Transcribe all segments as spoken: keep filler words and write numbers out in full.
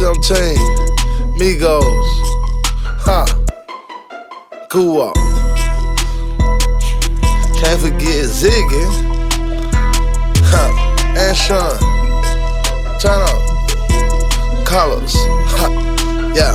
seventeen, Migos, huh, Guwap. Can't forget Ziggy, huh, and Sean. Turn up, colors, huh, yeah.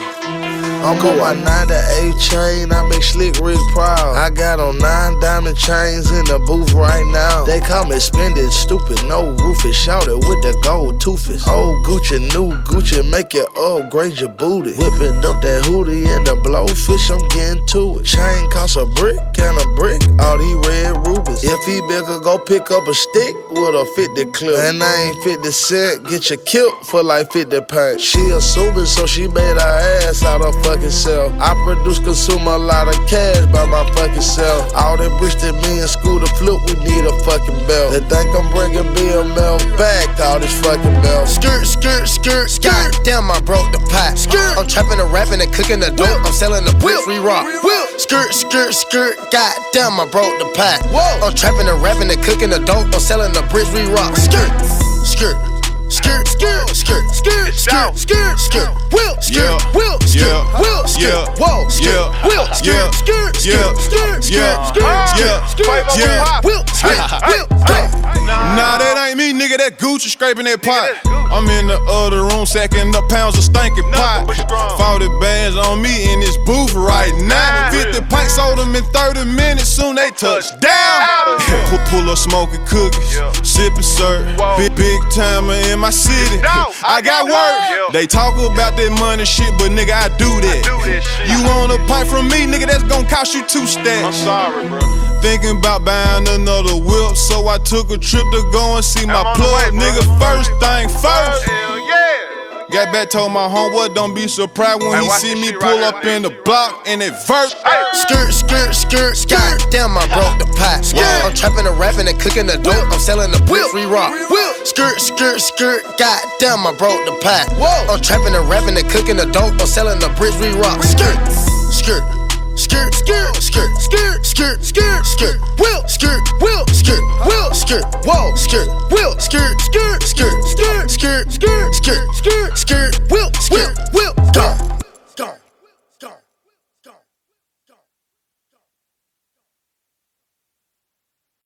I'm on my nine to eight chain, I make Slick Rick proud. I got on nine diamond chains in the booth right now. They call me spending stupid, no roofers. Shouted with the gold toothless. Old Gucci, new Gucci, make it upgrade your booty. Whipping up that hootie and the blowfish, I'm getting to it. Chain cost a brick and a brick, all these red rubies. If he big could go pick up a stick with a fifty clip. And I ain't fifty cent, get you killed for like fifty pants. She a super, so she made her ass out of fucking self. I produce, consume a lot of cash by my fucking self. All that bricks that me and Scooter flip, we need a fucking belt. They think I'm bringing B M L back, all this fucking belt. Skirt, skirt, skirt, skirt. Damn, I broke the pot. Skirt. I'm trapping and rapping and cooking the dope. I'm selling the whip, free rock. Skirt, skirt, skirt. God damn, I broke the pot. Whoa. I'm trapping and rapping and cooking the dope. I'm selling the bricks, we rock. Skirt, skirt. Skirt, skirt, skirt, skirt, skirt, skirt, skirt, will, skirt, will, skirt, will, skirt, whoa, skirt, will, skirt, skirt, skirt, skirt, skirt, skirt, skirt, skirt, will, skirt, will, skirt. Nah, that ain't me, nigga. That Gucci scraping that pot. I'm in the other room sacking up pounds of stinking pot. forty bands on me in this booth right now. fifty pints sold them in thirty minutes, soon they touch down. Pull, pull up smoking cookies, sipping syrup. Big, big timer in my city. I got work. They talk about that money shit, but nigga, I do that. You want a pipe from me, nigga, that's gon' cost you two stacks. I'm sorry, bro. Thinking about buying another whip, so I took a trip to go and see my plug. Nigga, first thing first. Got back, told my homeboy, don't be surprised when he see me pull up in the block and it vert. Skirt, skirt, skirt, skirt. Damn, I broke the pot. I'm trapping and rapping and cooking the dope. I'm selling the whip, free rock. Skirt, skirt, skirt. God damn, I broke the pot. I'm trapping and rapping and cooking the dope. I'm selling the bricks, we rock. Skirt, skirt. Skirt, skirt, skirt, skirt, skirt, skirt, skirt, will, skirt, will, skirt, will, skirt, whoa, skirt, will, skirt, skirt, skirt, skirt, skirt, skirt, skirt, skirt.